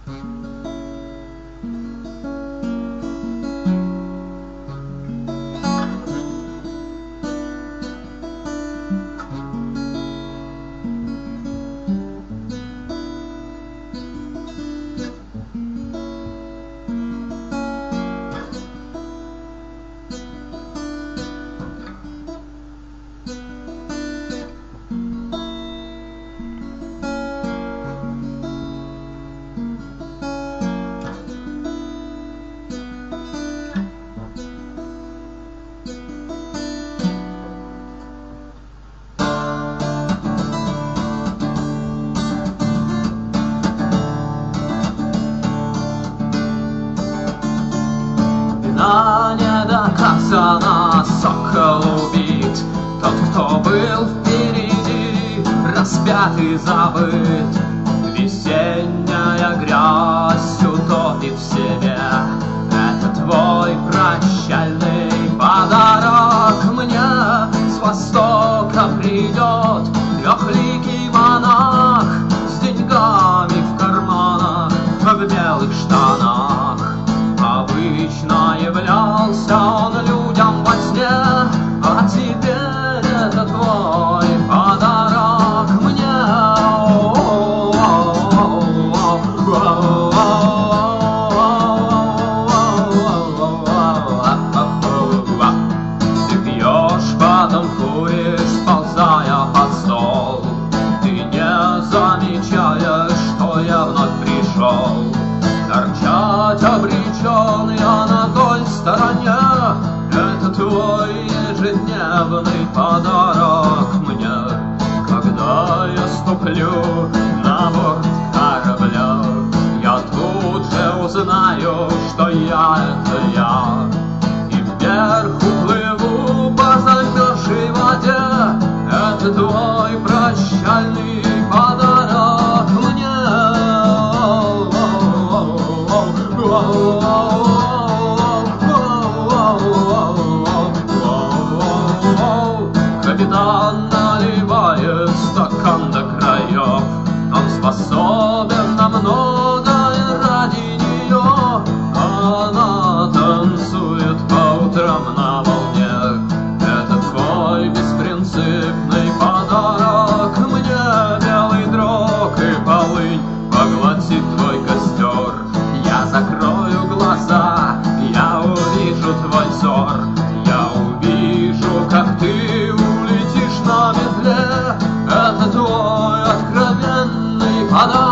Недоказано, сокол убит, тот, кто был впереди, распят и забыт. Весенняя грязь утопит в себе. Это твой прощальный подарок мне. С востока придет трехликий монах с деньгами в карманах, в белых штанах. Обычно являлся он людям во сне, а теперь это твой подарок мне. Ты пьешь, потом куришь, ползая под стол. Ты не замечаешь, что я вновь пришел. Торчать обречен я на той стороне. Это твой ежедневный подарок мне. Когда я ступлю на борт корабля, я тут же узнаю, что я — это я. И вверх уплыву по замерзшей воде. Это твой прощальный подарок мне. Капитан наливает стакан до краев. Он способен на многое ради нее. Она танцует по утрам на волне. Это твой беспринципный подарок мне. Белый дрог и полынь поглотит твой костер. Я закрою глаза, я увижу твой взор. Я увижу, как ты улетишь на метле. Это твой откровенный подарок.